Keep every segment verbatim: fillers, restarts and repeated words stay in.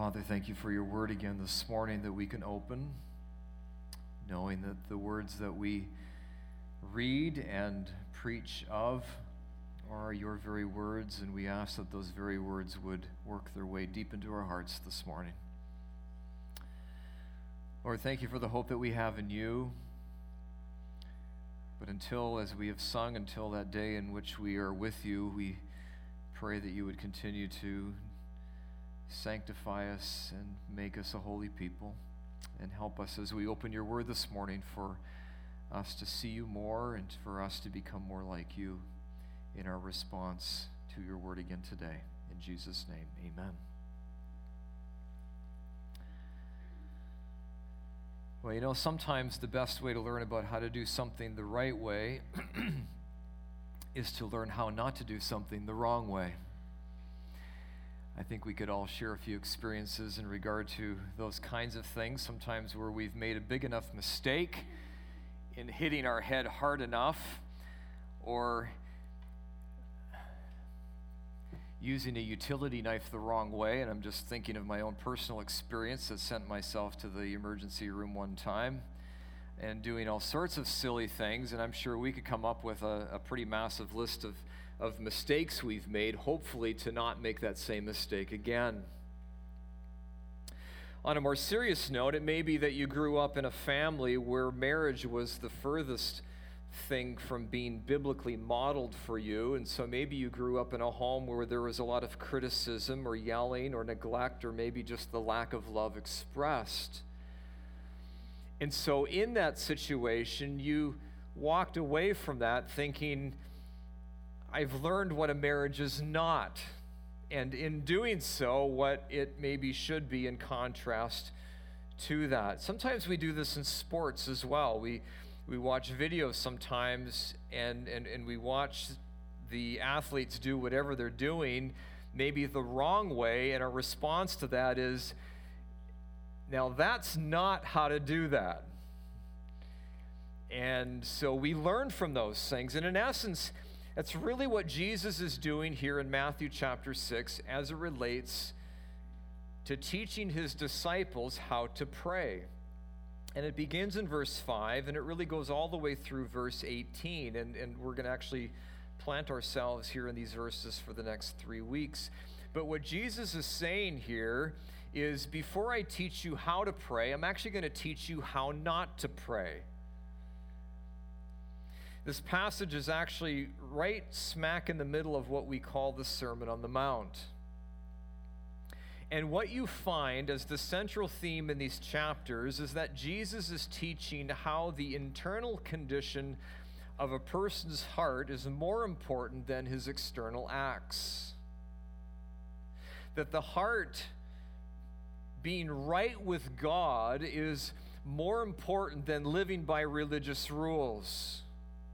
Father, thank you for your word again this morning that we can open, knowing that the words that we read and preach of are your very words, and we ask that those very words would work their way deep into our hearts this morning. Lord, thank you for the hope that we have in you. But until, as we have sung, until that day in which we are with you, we pray that you would continue to sanctify us and make us a holy people, and help us as we open your word this morning for us to see you more and for us to become more like you in our response to your word again today. In Jesus' name, amen. Well, you know, sometimes the best way to learn about how to do something the right way is to learn how not to do something the wrong way. I think we could all share a few experiences in regard to those kinds of things, sometimes where we've made a big enough mistake in hitting our head hard enough, or using a utility knife the wrong way. And I'm just thinking of my own personal experience that sent myself to the emergency room one time and doing all sorts of silly things. And I'm sure we could come up with a, a pretty massive list of, of mistakes we've made, hopefully to not make that same mistake again. On a more serious note, it may be that you grew up in a family where marriage was the furthest thing from being biblically modeled for you, and so maybe you grew up in a home where there was a lot of criticism or yelling or neglect, or maybe just the lack of love expressed. And so in that situation, you walked away from that thinking, I've learned what a marriage is not, and in doing so, what it maybe should be in contrast to that. Sometimes we do this in sports as well. We We watch videos sometimes, and, and, and we watch the athletes do whatever they're doing, maybe the wrong way, and our response to that is, now that's not how to do that. And so we learn from those things, and in essence, that's really what Jesus is doing here in Matthew chapter six as it relates to teaching his disciples how to pray. And it begins in verse five, and it really goes all the way through verse eighteen. And, and we're going to actually plant ourselves here in these verses for the next three weeks. But what Jesus is saying here is, before I teach you how to pray, I'm actually going to teach you how not to pray. This passage is actually right smack in the middle of what we call the Sermon on the Mount. And what you find as the central theme in these chapters is that Jesus is teaching how the internal condition of a person's heart is more important than his external acts. That the heart being right with God is more important than living by religious rules.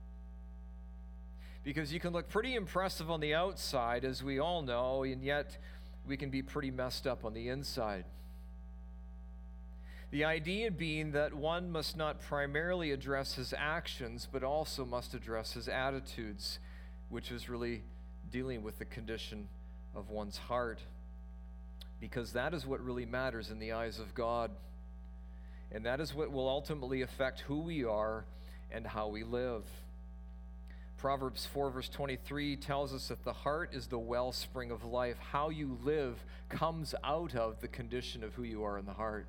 Because you can look pretty impressive on the outside, as we all know, and yet we can be pretty messed up on the inside. The idea being that one must not primarily address his actions, but also must address his attitudes, which is really dealing with the condition of one's heart. Because that is what really matters in the eyes of God. And that is what will ultimately affect who we are and how we live. Proverbs four verse twenty-three tells us that the heart is the wellspring of life. How you live comes out of the condition of who you are in the heart.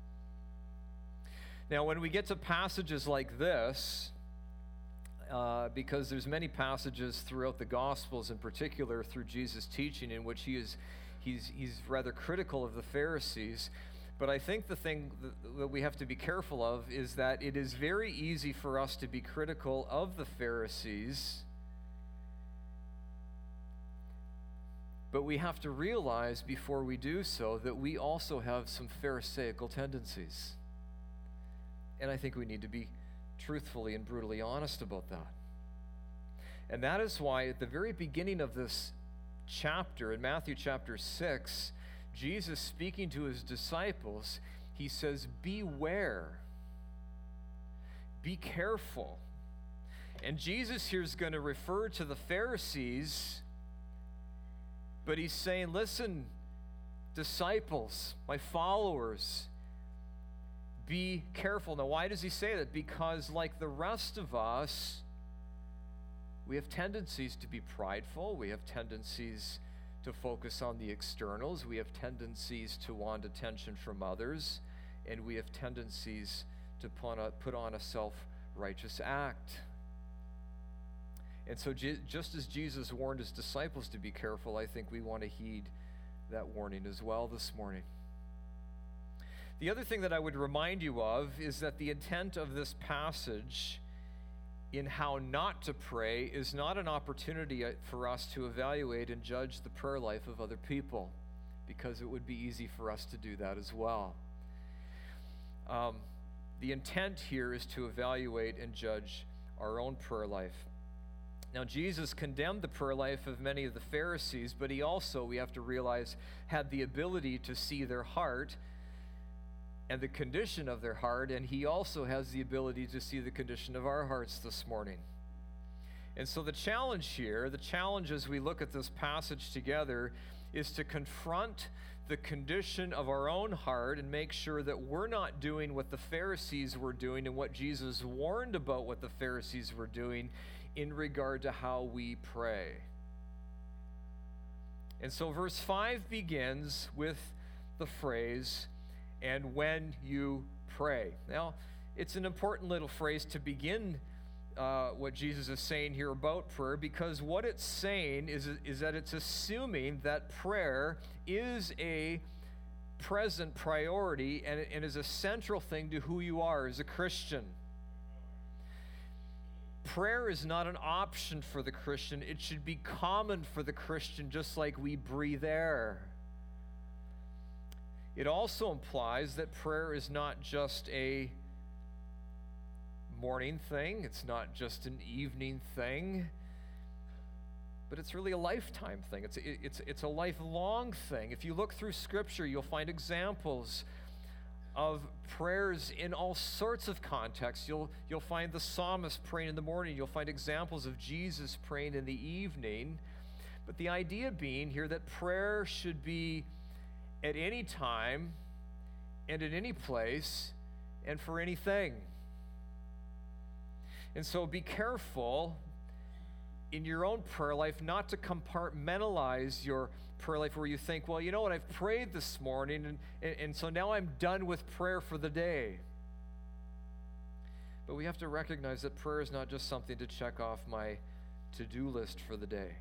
Now, when we get to passages like this, uh, because there's many passages throughout the Gospels, in particular through Jesus' teaching, in which he is he's he's rather critical of the Pharisees. But I think the thing that we have to be careful of is that it is very easy for us to be critical of the Pharisees, but we have to realize before we do so that we also have some Pharisaical tendencies. And I think we need to be truthfully and brutally honest about that. And that is why at the very beginning of this chapter, in Matthew chapter six, Jesus, speaking to his disciples, he says, beware, be careful. And Jesus here is going to refer to the Pharisees, but he's saying, listen, disciples, my followers, be careful. Now, why does he say that? Because like the rest of us, we have tendencies to be prideful. We have tendencies to focus on the externals. We have tendencies to want attention from others. And we have tendencies to put on a, put on a self-righteous act. And so Je- just as Jesus warned his disciples to be careful, I think we want to heed that warning as well this morning. The other thing that I would remind you of is that the intent of this passage in how not to pray is not an opportunity for us to evaluate and judge the prayer life of other people, because it would be easy for us to do that as well. Um, the intent here is to evaluate and judge our own prayer life. Now, Jesus condemned the prayer life of many of the Pharisees, but he also, we have to realize, had the ability to see their heart and the condition of their heart, and he also has the ability to see the condition of our hearts this morning. And so the challenge here, the challenge as we look at this passage together, is to confront the condition of our own heart and make sure that we're not doing what the Pharisees were doing and what Jesus warned about what the Pharisees were doing in regard to how we pray. And so verse five begins with the phrase, "and when you pray." Now, it's an important little phrase to begin uh, what Jesus is saying here about prayer, because what it's saying is, is that it's assuming that prayer is a present priority and, and is a central thing to who you are as a Christian. Prayer is not an option for the Christian. It should be common for the Christian, just like we breathe air. It also implies that prayer is not just a morning thing, it's not just an evening thing, but it's really a lifetime thing. It's, it's, it's a lifelong thing. If you look through Scripture, you'll find examples of prayers in all sorts of contexts. You'll, you'll find the psalmist praying in the morning. You'll find examples of Jesus praying in the evening. But the idea being here that prayer should be at any time and in any place and for anything. And so be careful in your own prayer life not to compartmentalize your prayer life where you think, well, you know what, I've prayed this morning, and, and, and so now I'm done with prayer for the day. But we have to recognize that prayer is not just something to check off my to-do list for the day.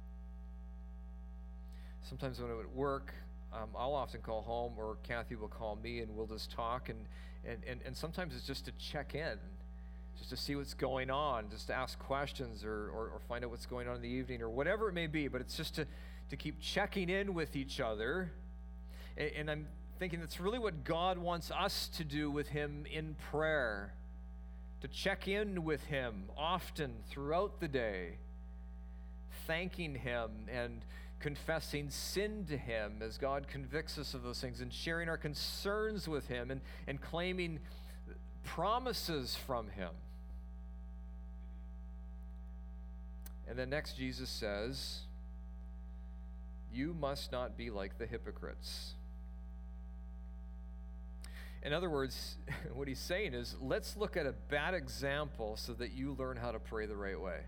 Sometimes when I'm at work, um, I'll often call home, or Kathy will call me, and we'll just talk, and, and, and, and sometimes it's just to check in, just to see what's going on, just to ask questions, or, or, or find out what's going on in the evening, or whatever it may be, but it's just to to keep checking in with each other. And, and I'm thinking that's really what God wants us to do with him in prayer, to check in with him often throughout the day, thanking him and confessing sin to him as God convicts us of those things, and sharing our concerns with him, and, and claiming promises from him. And then next Jesus says, "You must not be like the hypocrites." In other words, what he's saying is, let's look at a bad example so that you learn how to pray the right way.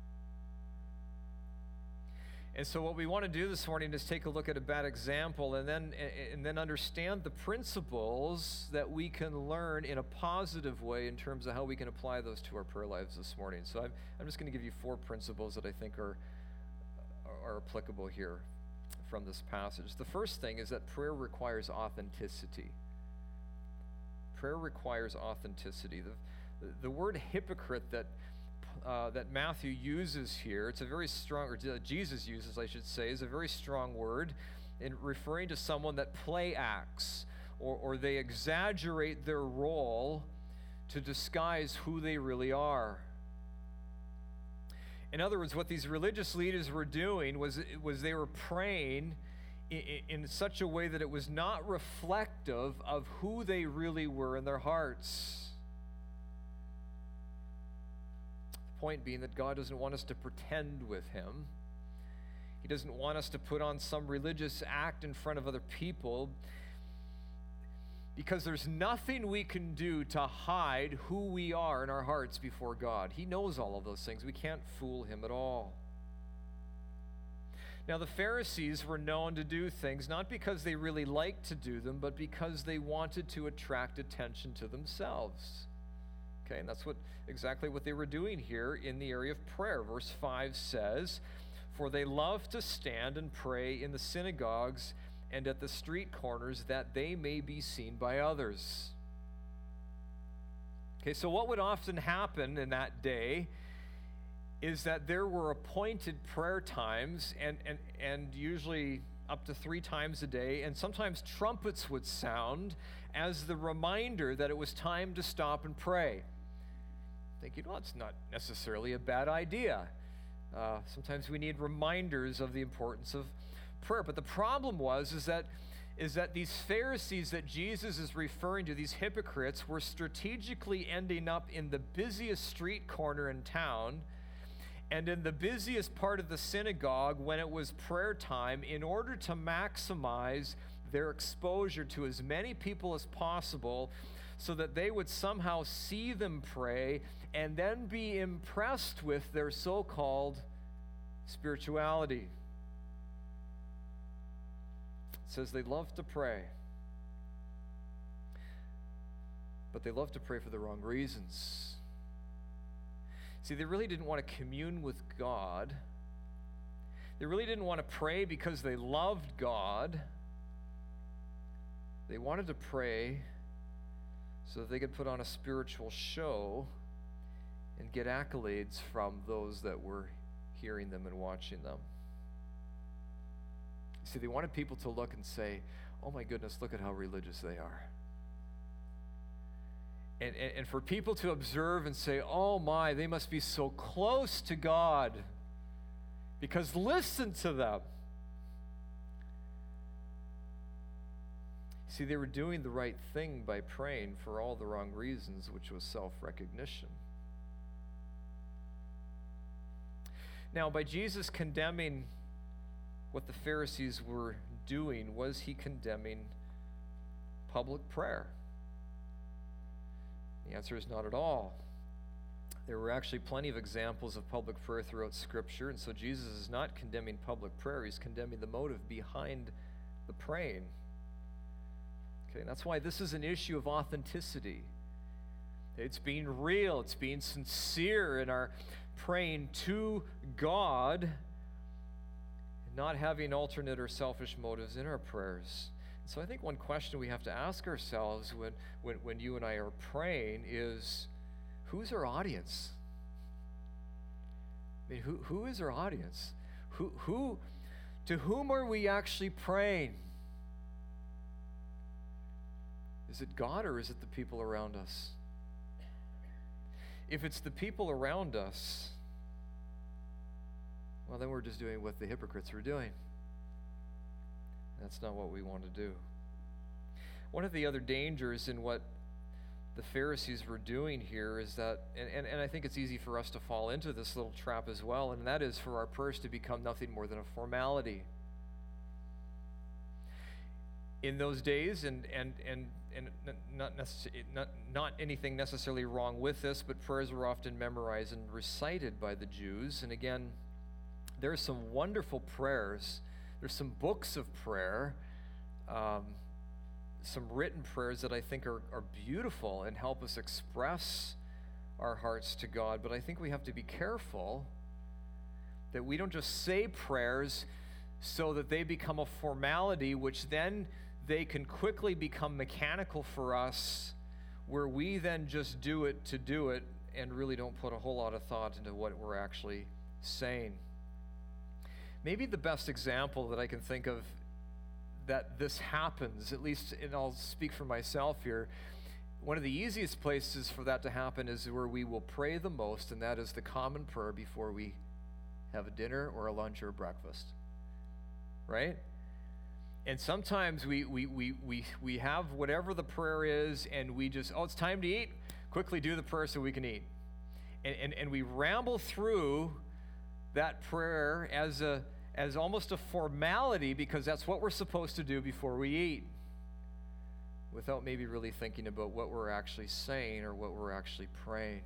And so what we want to do this morning is take a look at a bad example, and then and then understand the principles that we can learn in a positive way in terms of how we can apply those to our prayer lives this morning. So I'm, I'm just going to give you four principles that I think are, are applicable here from this passage. The first thing is that prayer requires authenticity. Prayer requires authenticity. The, the, the word hypocrite that uh, that Matthew uses here, it's a very strong, or Jesus uses, I should say, is a very strong word in referring to someone that play acts, or, or they exaggerate their role to disguise who they really are. In other words, what these religious leaders were doing was, was they were praying in, in such a way that it was not reflective of who they really were in their hearts. The point being that God doesn't want us to pretend with him. He doesn't want us to put on some religious act in front of other people, because there's nothing we can do to hide who we are in our hearts before God. He knows all of those things. We can't fool him at all. Now, the Pharisees were known to do things not because they really liked to do them, but because they wanted to attract attention to themselves. Okay, and that's what exactly what they were doing here in the area of prayer. Verse five says, "For they love to stand and pray in the synagogues and at the street corners, that they may be seen by others." Okay, so what would often happen in that day is that there were appointed prayer times, and, and, and usually up to three times a day, and sometimes trumpets would sound as the reminder that it was time to stop and pray. Thinking, well, it's not necessarily a bad idea. Uh, sometimes we need reminders of the importance of prayer. But the problem was is that is that these Pharisees that Jesus is referring to, these hypocrites, were strategically ending up in the busiest street corner in town and in the busiest part of the synagogue when it was prayer time, in order to maximize their exposure to as many people as possible, so that they would somehow see them pray and then be impressed with their so-called spirituality. It says they love to pray, but they love to pray for the wrong reasons. See, they really didn't want to commune with God. They really didn't want to pray because they loved God. They wanted to pray so that they could put on a spiritual show and get accolades from those that were hearing them and watching them. See, they wanted people to look and say, "Oh my goodness, look at how religious they are." And, and, and for people to observe and say, "Oh my, they must be so close to God, because listen to them." See, they were doing the right thing by praying for all the wrong reasons, which was self-recognition. Now, by Jesus condemning what the Pharisees were doing, was he condemning public prayer? The answer is not at all. There were actually plenty of examples of public prayer throughout Scripture, and so Jesus is not condemning public prayer. He's condemning the motive behind the praying. Okay, and that's why this is an issue of authenticity. It's being real, it's being sincere in our praying to God, not having alternate or selfish motives in our prayers. So I think one question we have to ask ourselves when, when, when you and I are praying is, who's our audience? I mean, who, who is our audience? Who, who, to whom are we actually praying? Is it God, or is it the people around us? If it's the people around us, well, then we're just doing what the hypocrites were doing. That's not what we want to do. One of the other dangers in what the Pharisees were doing here is that, and, and, and I think it's easy for us to fall into this little trap as well, and that is for our prayers to become nothing more than a formality. In those days, and and and, and not, necess- not, not anything necessarily wrong with this, but prayers were often memorized and recited by the Jews. And again, there are some wonderful prayers. There's some books of prayer, um, some written prayers that I think are, are beautiful and help us express our hearts to God. But I think we have to be careful that we don't just say prayers so that they become a formality, which then they can quickly become mechanical for us, where we then just do it to do it and really don't put a whole lot of thought into what we're actually saying. Maybe the best example that I can think of that this happens, at least, and I'll speak for myself here, one of the easiest places for that to happen is where we will pray the most, and that is the common prayer before we have a dinner or a lunch or a breakfast, right? And sometimes we we we we we have whatever the prayer is, and we just, oh, it's time to eat, quickly do the prayer so we can eat. And and, and we ramble through that prayer as a as almost a formality because that's what we're supposed to do before we eat, without maybe really thinking about what we're actually saying or what we're actually praying.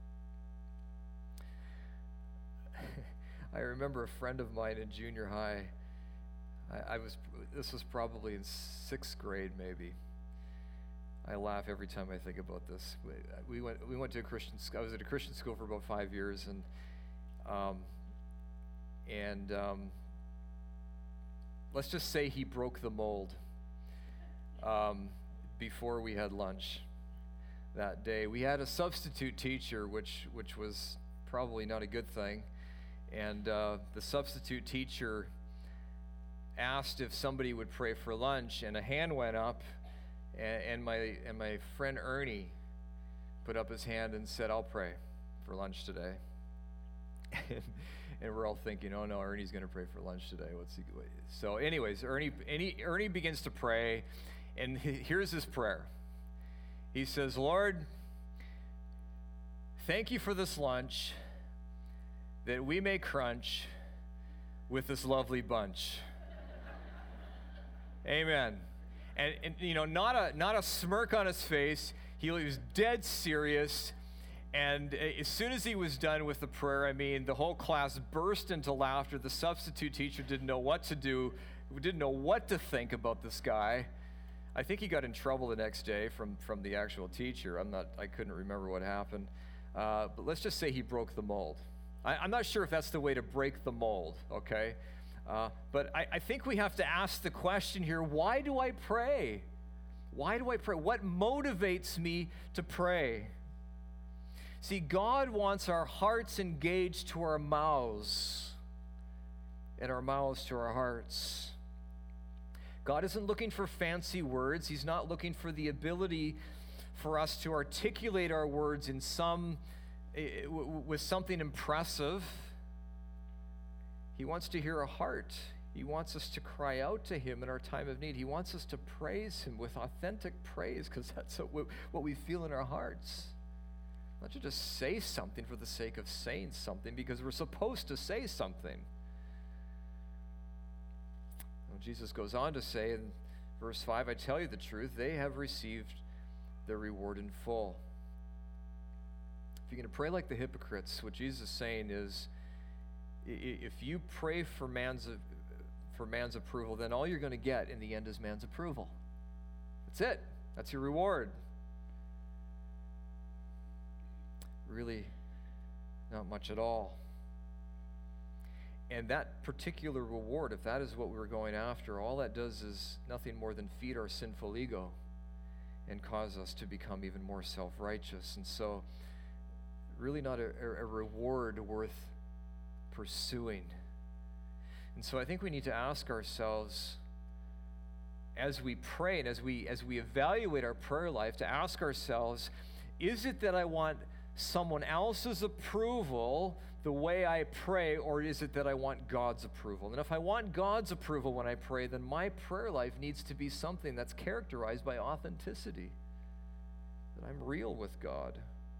I remember a friend of mine in junior high. I, I was, this was probably in sixth grade maybe. I laugh every time I think about this. We, we went, we went to a Christian school. I was at a Christian school for about five years, and um, and um, let's just say he broke the mold um, before we had lunch that day. We had a substitute teacher, which which was probably not a good thing. And uh, the substitute teacher asked if somebody would pray for lunch, and a hand went up, and, and my and my friend Ernie put up his hand and said, "I'll pray for lunch today." and, and we're all thinking, "Oh no, Ernie's going to pray for lunch today. What's he?" So, anyways, Ernie Ernie, Ernie begins to pray, and he, here's his prayer. He says, "Lord, thank you for this lunch that we may crunch with this lovely bunch." Amen. And, and you know, not a not a smirk on his face. He was dead serious. And as soon as he was done with the prayer, I mean, the whole class burst into laughter. The substitute teacher didn't know what to do, didn't know what to think about this guy. I think he got in trouble the next day from, from the actual teacher. I'm not, I couldn't remember what happened. Uh, but let's just say he broke the mold. I, I'm not sure if that's the way to break the mold, okay? Uh, but I, I think we have to ask the question here, why do I pray? Why do I pray? What motivates me to pray? See, God wants our hearts engaged to our mouths and our mouths to our hearts. God isn't looking for fancy words. He's not looking for the ability for us to articulate our words in some with something impressive. He wants to hear a heart. He wants us to cry out to him in our time of need. He wants us to praise him with authentic praise, because that's what we feel in our hearts. Not to just say something for the sake of saying something, because we're supposed to say something. Well, Jesus goes on to say in verse five, "I tell you the truth, they have received their reward in full." If you're going to pray like the hypocrites, what Jesus is saying is, if you pray for man's for man's approval, then all you're going to get in the end is man's approval. That's it. That's your reward. Really, not much at all. And that particular reward, if that is what we're going after, all that does is nothing more than feed our sinful ego and cause us to become even more self-righteous. And so, really not a, a reward worth pursuing. And so I think we need to ask ourselves, as we pray and as we as we evaluate our prayer life, to ask ourselves, is it that I want someone else's approval the way I pray, or is it that I want God's approval? And if I want God's approval when I pray, then my prayer life needs to be something that's characterized by authenticity, that I'm real with God.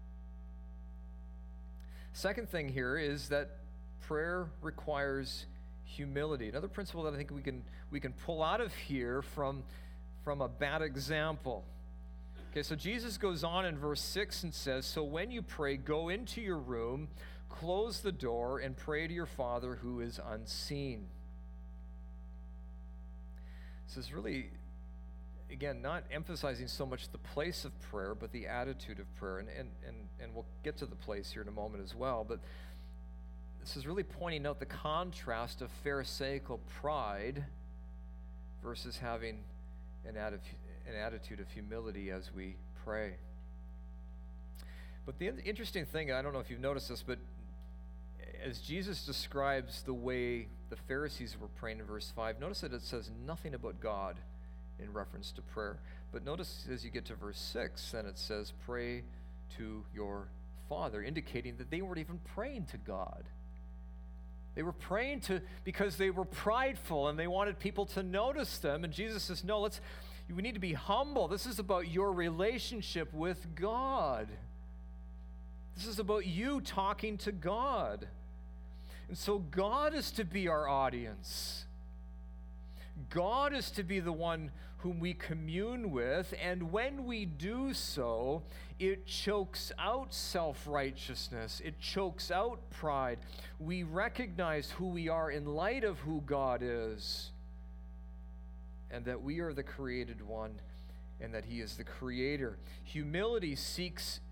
Second thing here is that prayer requires humility. Another principle that I think we can we can pull out of here from, from a bad example. Okay, so Jesus goes on in verse six and says, "So when you pray, go into your room, close the door, and pray to your Father who is unseen." This is really, again, not emphasizing so much the place of prayer, but the attitude of prayer. And, and, and, and we'll get to the place here in a moment as well. But this is really pointing out the contrast of Pharisaical pride versus having an, atti- an attitude of humility as we pray. But the interesting thing, I don't know if you've noticed this, but as Jesus describes the way the Pharisees were praying in verse five, notice that it says nothing about God in reference to prayer. But notice as you get to verse six, then it says, "Pray to your Father," indicating that they weren't even praying to God. They were praying to because they were prideful and they wanted people to notice them. And Jesus says, no, let's we need to be humble. This is about your relationship with God. This is about you talking to God. And so God is to be our audience. God is to be the one whom we commune with, and when we do so, it chokes out self-righteousness. It chokes out pride. We recognize who we are in light of who God is, and that we are the created one, and that He is the creator. Humility seeks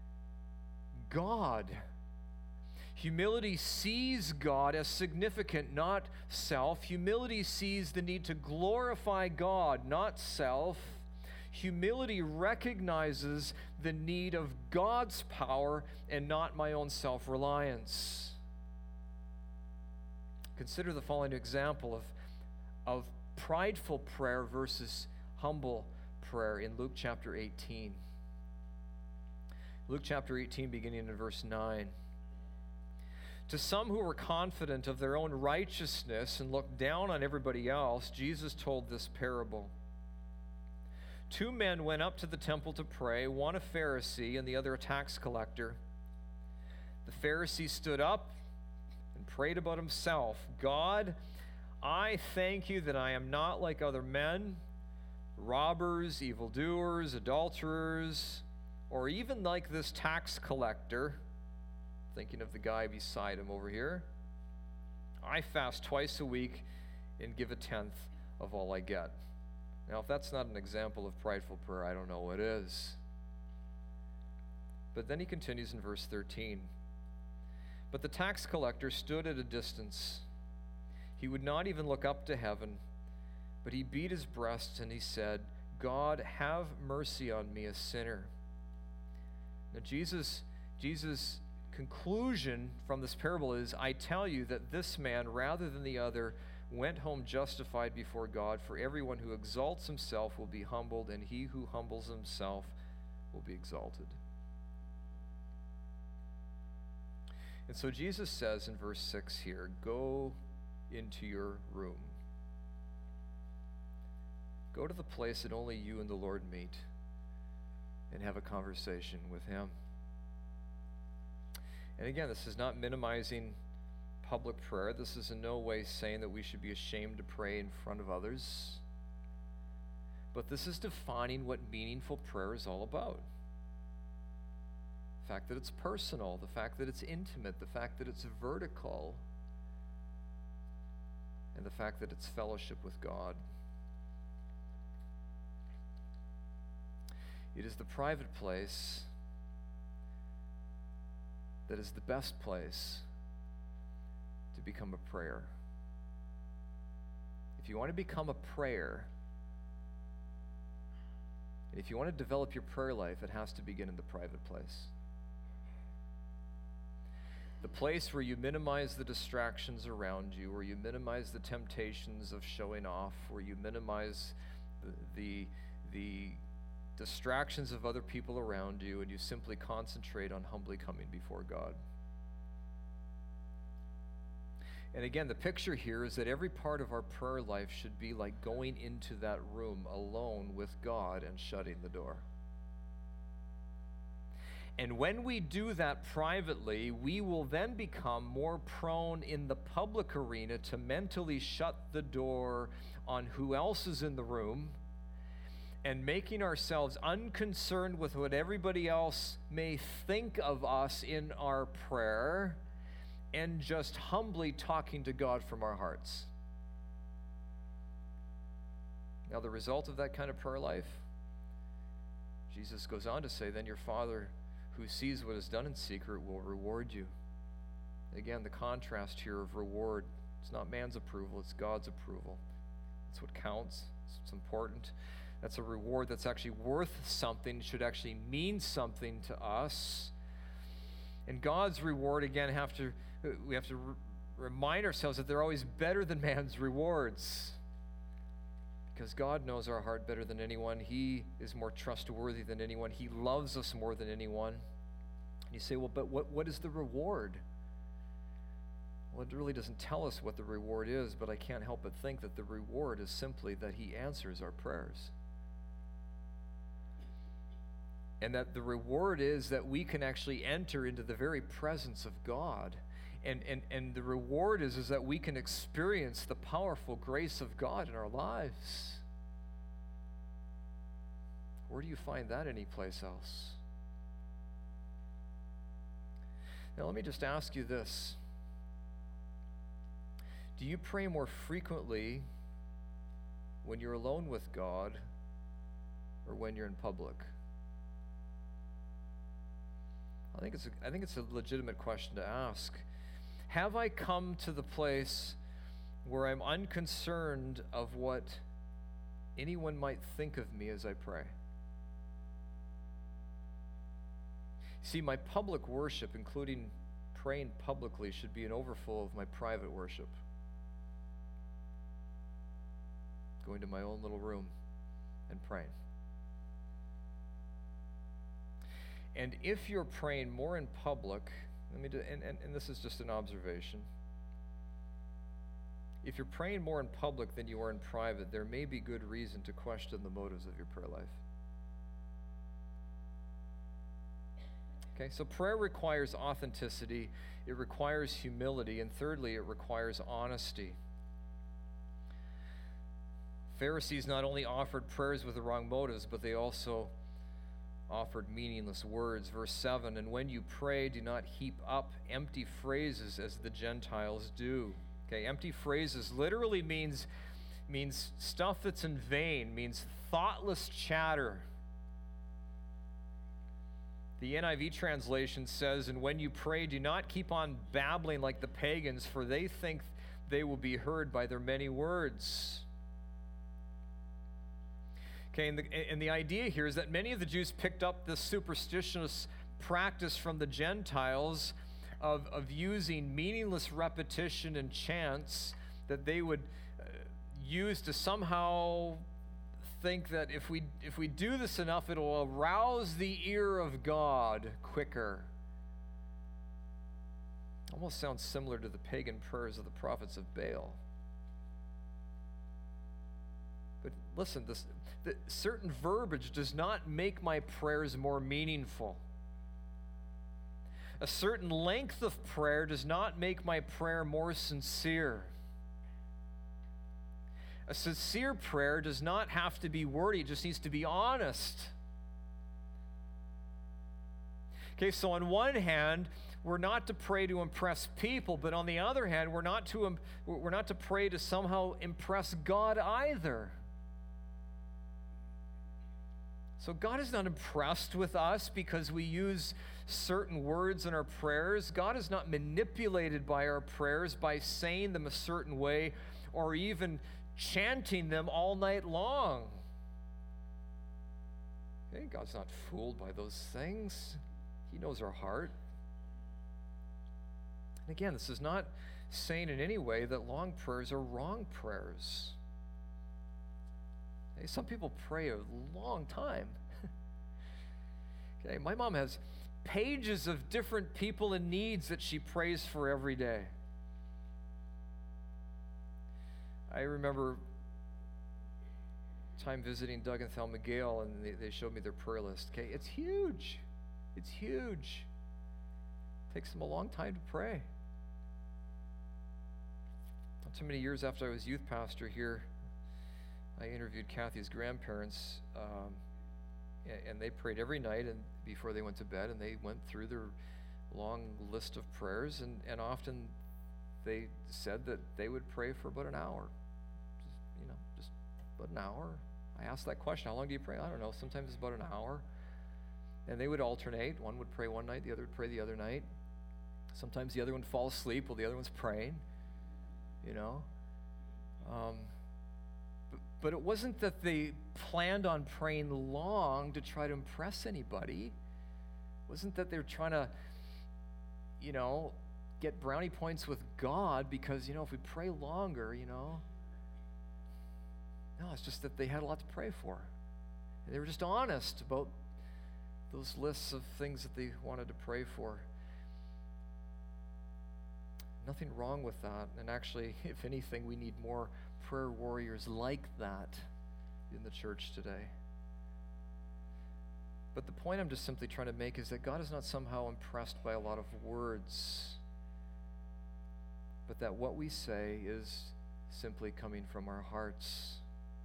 God. Humility sees God as significant, not self. Humility sees the need to glorify God, not self. Humility recognizes the need of God's power and not my own self-reliance. Consider the following example of, of prideful prayer versus humble prayer in Luke chapter eighteen. Luke chapter eighteen, beginning in verse nine. To some who were confident of their own righteousness and looked down on everybody else, Jesus told this parable. Two men went up to the temple to pray, one a Pharisee and the other a tax collector. The Pharisee stood up and prayed about himself. God, I thank you that I am not like other men, robbers, evildoers, adulterers, or even like this tax collector. Thinking of the guy beside him over here. I fast twice a week and give a tenth of all I get. Now, if that's not an example of prideful prayer, I don't know what is. But then he continues in verse thirteen. But the tax collector stood at a distance. He would not even look up to heaven, but he beat his breast and he said, God, have mercy on me, a sinner. Now, Jesus, Jesus' conclusion from this parable is, I tell you that this man, rather than the other, went home justified before God. For everyone who exalts himself will be humbled, and he who humbles himself will be exalted. And so Jesus says in verse six here, go into your room. Go to the place that only you and the Lord meet and have a conversation with Him. And again, this is not minimizing public prayer. This is in no way saying that we should be ashamed to pray in front of others. But this is defining what meaningful prayer is all about. The fact that it's personal, the fact that it's intimate, the fact that it's vertical, and the fact that it's fellowship with God. It is the private place that is the best place to become a prayer. If you want to become a prayer, and if you want to develop your prayer life, it has to begin in the private place. The place where you minimize the distractions around you, where you minimize the temptations of showing off, where you minimize the, the, the distractions of other people around you, and you simply concentrate on humbly coming before God. And again, the picture here is that every part of our prayer life should be like going into that room alone with God and shutting the door. And when we do that privately, we will then become more prone in the public arena to mentally shut the door on who else is in the room, and making ourselves unconcerned with what everybody else may think of us in our prayer, and just humbly talking to God from our hearts. Now, the result of that kind of prayer life, Jesus goes on to say, then your Father who sees what is done in secret will reward you. Again, the contrast here of reward. It's not man's approval, it's God's approval. That's what counts, it's important. That's a reward that's actually worth something, should actually mean something to us. And God's reward, again, have to we have to re- remind ourselves that they're always better than man's rewards. Because God knows our heart better than anyone. He is more trustworthy than anyone. He loves us more than anyone. And you say, well, but what, what is the reward? Well, it really doesn't tell us what the reward is, but I can't help but think that the reward is simply that He answers our prayers. And that the reward is that we can actually enter into the very presence of God And, and, and the reward is, is that we can experience the powerful grace of God in our lives. Where do you find that anyplace else? Now, let me just ask you this. Do you pray more frequently when you're alone with God or when you're in public? I think it's a, I think it's a legitimate question to ask. Have I come to the place where I'm unconcerned of what anyone might think of me as I pray? See, my public worship, including praying publicly, should be an overflow of my private worship. Going to my own little room and praying. And if you're praying more in public, let me do, and, and, and this is just an observation. If you're praying more in public than you are in private, there may be good reason to question the motives of your prayer life. Okay, so prayer requires authenticity, it requires humility, and thirdly, it requires honesty. Pharisees not only offered prayers with the wrong motives, but they also offered meaningless words. Verse seven, and when you pray, do not heap up empty phrases as the Gentiles do. Okay, empty phrases literally means, means stuff that's in vain, means thoughtless chatter. The N I V translation says, and when you pray, do not keep on babbling like the pagans, for they think they will be heard by their many words. Okay, and the, and the idea here is that many of the Jews picked up this superstitious practice from the Gentiles of, of using meaningless repetition and chants that they would uh, use to somehow think that if we if we do this enough, it'll arouse the ear of God quicker. Almost sounds similar to the pagan prayers of the prophets of Baal. But listen, this the, certain verbiage does not make my prayers more meaningful. A certain length of prayer does not make my prayer more sincere. A sincere prayer does not have to be wordy, it just needs to be honest. Okay, so on one hand, we're not to pray to impress people, but on the other hand, we're not to we're not to pray to somehow impress God either. So God is not impressed with us because we use certain words in our prayers. God is not manipulated by our prayers by saying them a certain way or even chanting them all night long. Okay, God's not fooled by those things. He knows our heart. And again, this is not saying in any way that long prayers are wrong prayers. Okay, some people pray a long time. Okay, my mom has pages of different people and needs that she prays for every day. I remember time visiting Doug and Thelma Gale, and they, they showed me their prayer list. Okay, it's huge. It's huge. It takes them a long time to pray. Not too many years after I was youth pastor here, I interviewed Kathy's grandparents, um, and, and they prayed every night and before they went to bed, and they went through their long list of prayers, and, and often they said that they would pray for about an hour. Just, you know, just about an hour. I asked that question, how long do you pray? I don't know, sometimes it's about an hour. And they would alternate. One would pray one night, the other would pray the other night. Sometimes the other one would fall asleep while the other one's praying, you know. Um, but, but it wasn't that they planned on praying long to try to impress anybody. It wasn't that they were trying to, you know, get brownie points with God because, you know, if we pray longer, you know. No, it's just that they had a lot to pray for. And they were just honest about those lists of things that they wanted to pray for. Nothing wrong with that. And actually, if anything, we need more prayer warriors like that in the church today. But the point I'm just simply trying to make is that God is not somehow impressed by a lot of words. but that what we say is simply coming from our hearts.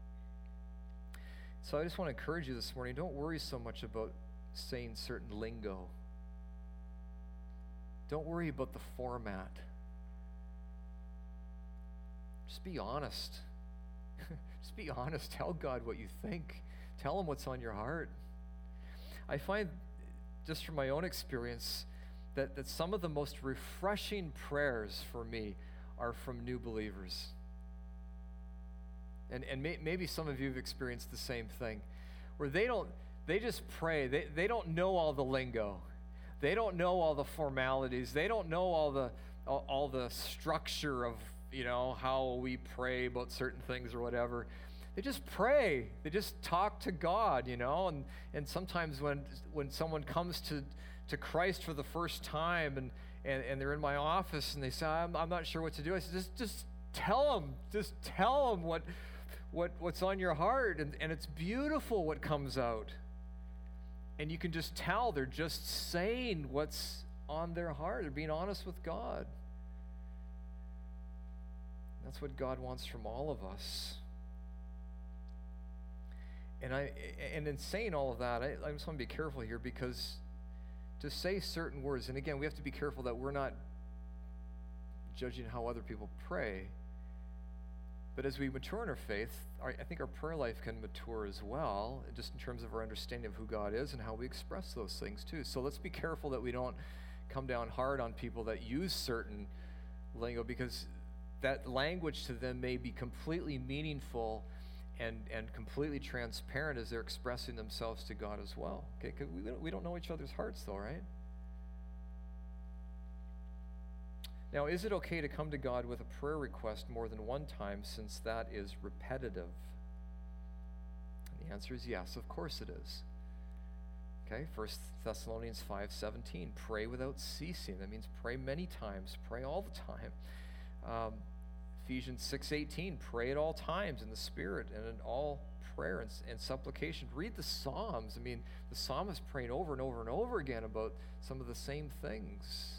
So I just want to encourage you this morning, don't worry so much about saying certain lingo. Don't worry about the format. Just be honest. Just be honest. Tell God what you think. Tell him what's on your heart. I find, just from my own experience, that, that some of the most refreshing prayers for me are from new believers. And and may, maybe some of you have experienced the same thing, where they don't, they just pray. They, they don't know all the lingo. They don't know all the formalities. They don't know all the all, all the structure of, you know, how we pray about certain things or whatever. They just pray. They just talk to God, you know. And and sometimes when when someone comes to to Christ for the first time and and, and they're in my office and they say, I'm, I'm not sure what to do. I said, just just tell them. Just tell them what what what's on your heart. And, and it's beautiful what comes out. And you can just tell they're just saying what's on their heart. They're being honest with God. That's what God wants from all of us. And I and in saying all of that, I, I just want to be careful here, because to say certain words, and again, we have to be careful that we're not judging how other people pray. But as we mature in our faith, our, I think our prayer life can mature as well, just in terms of our understanding of who God is and how we express those things too. So let's be careful that we don't come down hard on people that use certain lingo, because that language to them may be completely meaningful and, and completely transparent as they're expressing themselves to God as well. Okay, because we don't, we don't know each other's hearts though, right? Now, is it okay to come to God with a prayer request more than one time, since that is repetitive? And the answer is yes, of course it is. Okay, First Thessalonians five seventeen, pray without ceasing. That means pray many times, pray all the time. Um, Ephesians six eighteen, pray at all times in the Spirit and in all prayer and, and supplication. Read the Psalms. I mean, the psalmist praying over and over and over again about some of the same things.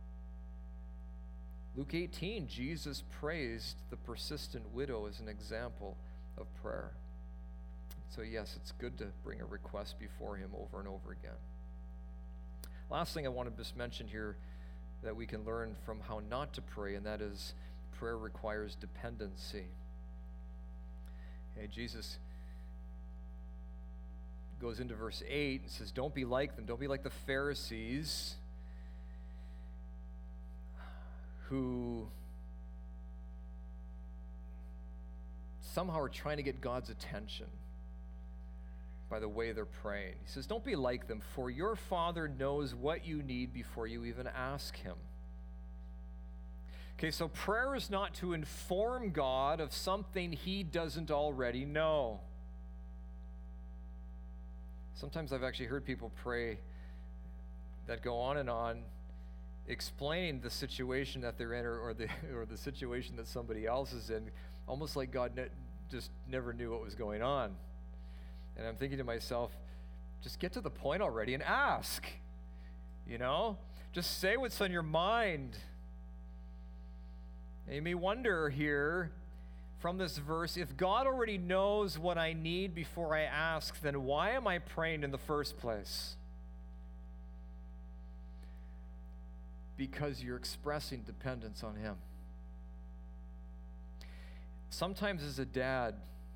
Luke eighteen, Jesus praised the persistent widow as an example of prayer. So yes, it's good to bring a request before him over and over again. Last thing I want to just mention here that we can learn from how not to pray, and that is prayer requires dependency. Okay, Jesus goes into verse eight and says, don't be like them. Don't be like the Pharisees, who somehow are trying to get God's attention by the way they're praying. He says, don't be like them, for your Father knows what you need before you even ask him. Okay, so prayer is not to inform God of something he doesn't already know. Sometimes I've actually heard people pray that go on and on, explaining the situation that they're in, or, or the or the situation that somebody else is in, almost like God ne- just never knew what was going on. And I'm thinking to myself, just get to the point already and ask. You know? Just say what's on your mind. And you may wonder here from this verse, if God already knows what I need before I ask, then why am I praying in the first place? Because you're expressing dependence on him. Sometimes as a dad,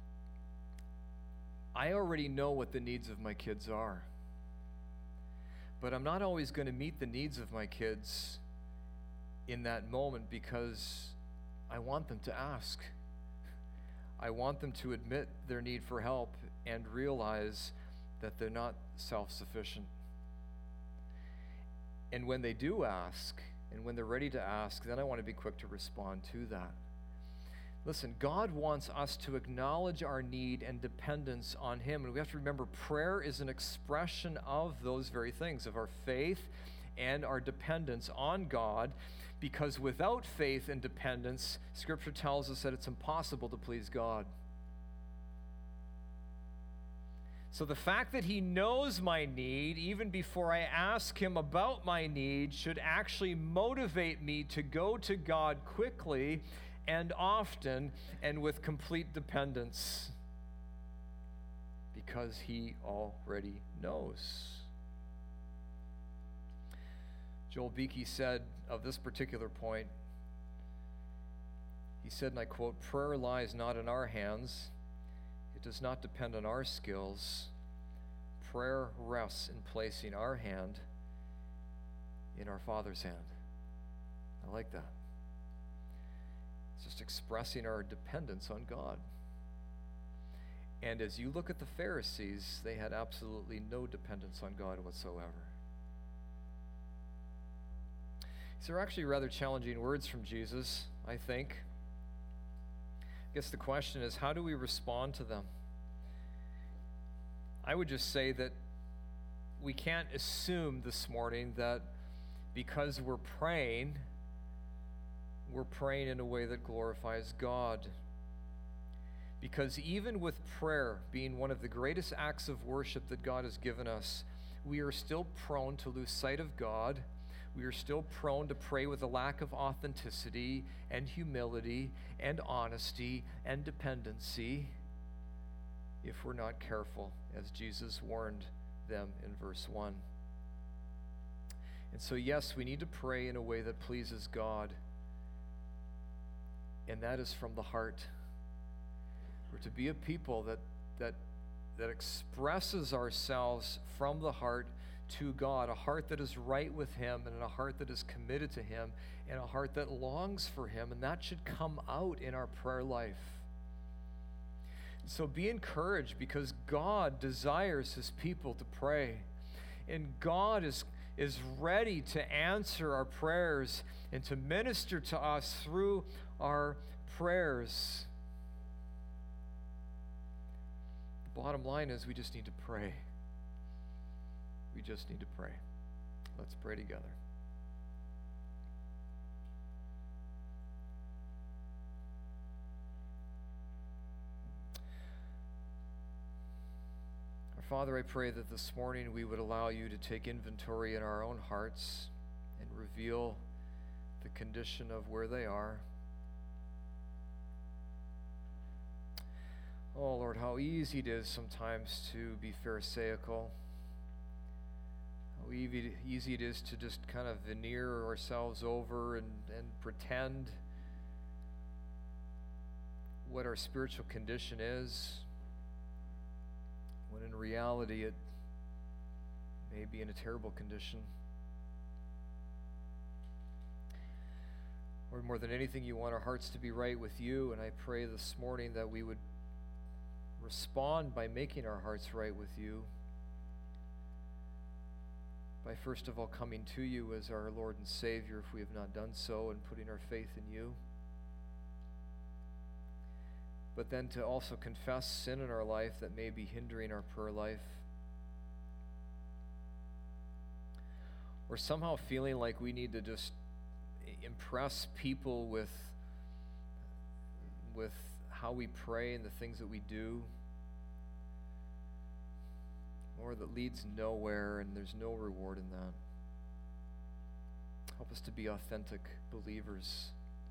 I already know what the needs of my kids are. But I'm not always going to meet the needs of my kids in that moment, because I want them to ask. I want them to admit their need for help and realize that they're not self-sufficient. And when they do ask, and when they're ready to ask, then I want to be quick to respond to that. Listen, God wants us to acknowledge our need and dependence on him. And we have to remember, prayer is an expression of those very things, of our faith and our dependence on God, because without faith and dependence, Scripture tells us that it's impossible to please God. So the fact that he knows my need, even before I ask him about my need, should actually motivate me to go to God quickly and often and with complete dependence, because he already knows. Joel Beakey said of this particular point, he said, and I quote, "Prayer lies not in our hands. It does not depend on our skills. Prayer rests in placing our hand in our Father's hand." I like that. It's just expressing our dependence on God. And as you look at the Pharisees, they had absolutely no dependence on God whatsoever. These are actually rather challenging words from Jesus, I think. I guess the question is, how do we respond to them? I would just say that we can't assume this morning that because we're praying, we're praying in a way that glorifies God. Because even with prayer being one of the greatest acts of worship that God has given us, we are still prone to lose sight of God. We are still prone to pray with a lack of authenticity and humility and honesty and dependency if we're not careful, as Jesus warned them in verse one. And so, yes, we need to pray in a way that pleases God, and that is from the heart. We're to be a people that that that expresses ourselves from the heart to God, a heart that is right with him, and a heart that is committed to him, and a heart that longs for him, and that should come out in our prayer life. So be encouraged, because God desires his people to pray, and God is is ready to answer our prayers and to minister to us through our prayers. The bottom line is we just need to pray. We just need to pray. Let's pray together. Father, I pray that this morning we would allow you to take inventory in our own hearts and reveal the condition of where they are. Oh, Lord, how easy it is sometimes to be pharisaical. How easy, easy it is to just kind of veneer ourselves over and, and pretend what our spiritual condition is, when in reality it may be in a terrible condition. Lord, more than anything, you want our hearts to be right with you, and I pray this morning that we would respond by making our hearts right with you, by first of all coming to you as our Lord and Savior if we have not done so, and putting our faith in you. But then to also confess sin in our life that may be hindering our prayer life. Or somehow feeling like we need to just impress people with, with how we pray and the things that we do. Or that leads nowhere and there's no reward in that. Help us to be authentic believers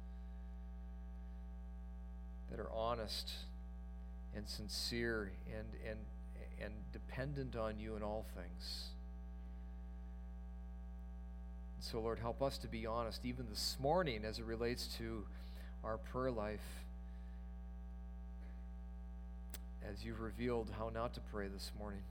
that are honest and sincere and, and, and dependent on you in all things. And so, Lord, help us to be honest even this morning as it relates to our prayer life, as you've revealed how not to pray this morning.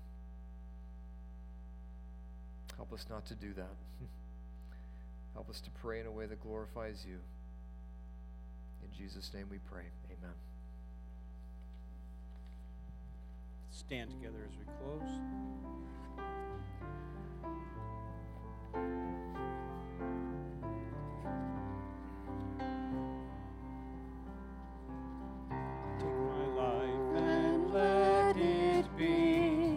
Help us not to do that. Help us to pray in a way that glorifies you. In Jesus' name we pray. Amen. Stand together as we close. Take my life and let it be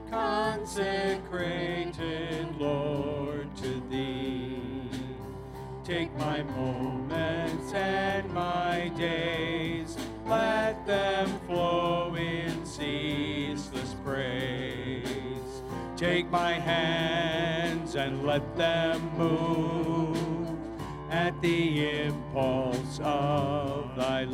consecrated, Lord, to thee. Take my moments and my days, let them flow in ceaseless praise. Take my hands and let them move at the impulse of thy love.